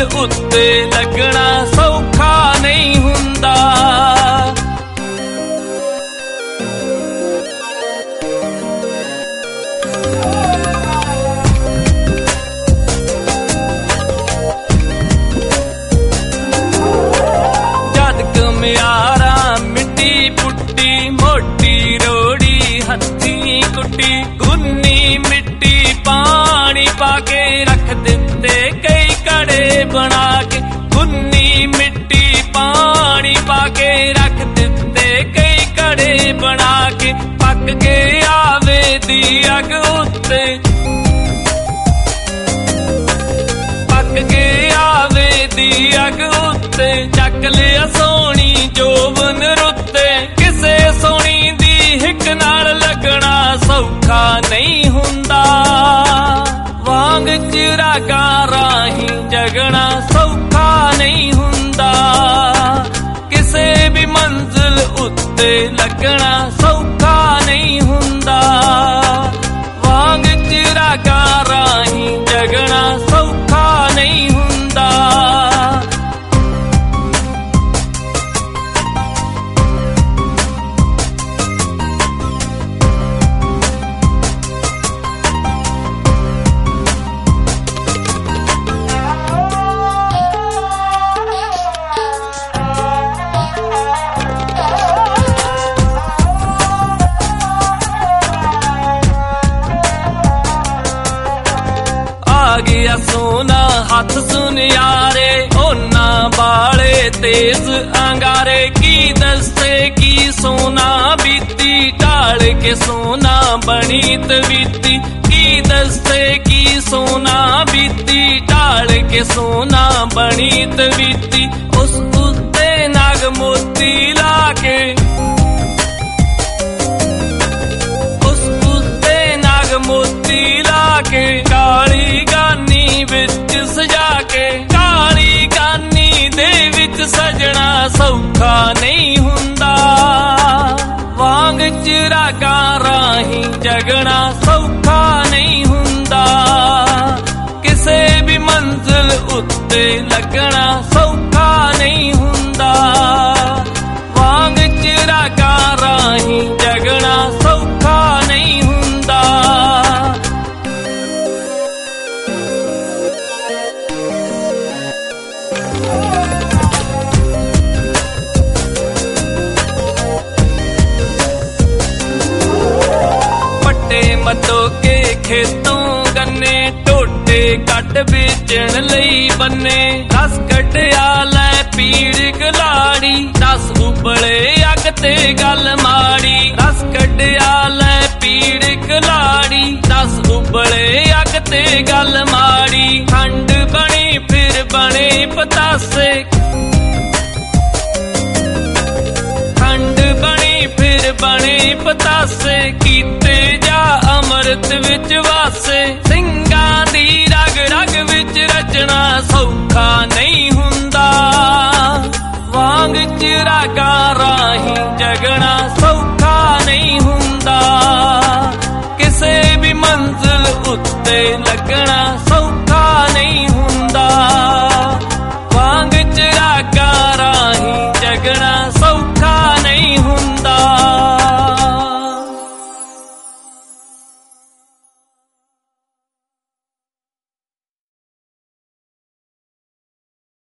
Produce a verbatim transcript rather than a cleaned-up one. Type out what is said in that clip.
उत्ते लगना सौखा नहीं हुंदा। जद घुमियारा मिट्टी पुट्टी मोटी रोड़ी हथी कुट्टी गुन्नी मिट्टी पानी पाके रख दिते कई कड़े बना के। गुन्नी मिट्टी पानी पाके रख दिते कई कड़े बना के। पक के आवे दी अग उत्ते पक के आवे दी अग उत्ते चक लिया सोनी जोबन रुत्ते। किसे सोनी दी हिक नाल लगना सौखा नहीं हुंदा। वांग चिरागा राही जगना सौखा नहीं हुंदा। किसे भी मंजिल उत्ते लगना सौखा नहीं हुंदा। वांग चिरागा राही जगना सौखा नहीं हुंदा। आ गया सोना हाथ सुनियारे ओना बाले तेज अंगारे। की दस्ते की सोना बीती टाल के सोना बनी तवीती। की दस्ते की सोना बीती टाल के सोना बनी तवीती। उस उत्ते नाग मोती लाके उस उत्ते नाग मोती लाके काली गानी विच सजा के। काली गानी दे विच सजना सौखा नहीं हुंदा। वांग चिरागा राही जगना सौखा नहीं हुंदा। किसे भी मंजिल उत्ते लगना सौखा नहीं हुंदा। वांग चिरागा राही जगना सौखा नहीं हुंदा। मतो के खेतों गन्ने टोटे कट बेचण लई बन्ने। दस कटिया लै पीड़ गलाड़ी दस उबले अग ते गल माड़ी। दस कटिया लै पीड़ गलाड़ी दस उबले अग ते गल माड़ी। खंड बनी फिर बने पतासे खंड बनी फिर बने पतासे। कीते जा अमृत विच वासे। ਸਿੰਘਾਂ ਦੀ रग रग विच रचना सौखा नहीं हुंदा। वांग चिरागा राही जगना सौखा नहीं हुंदा। किसे भी मंजिल उत्ते लगना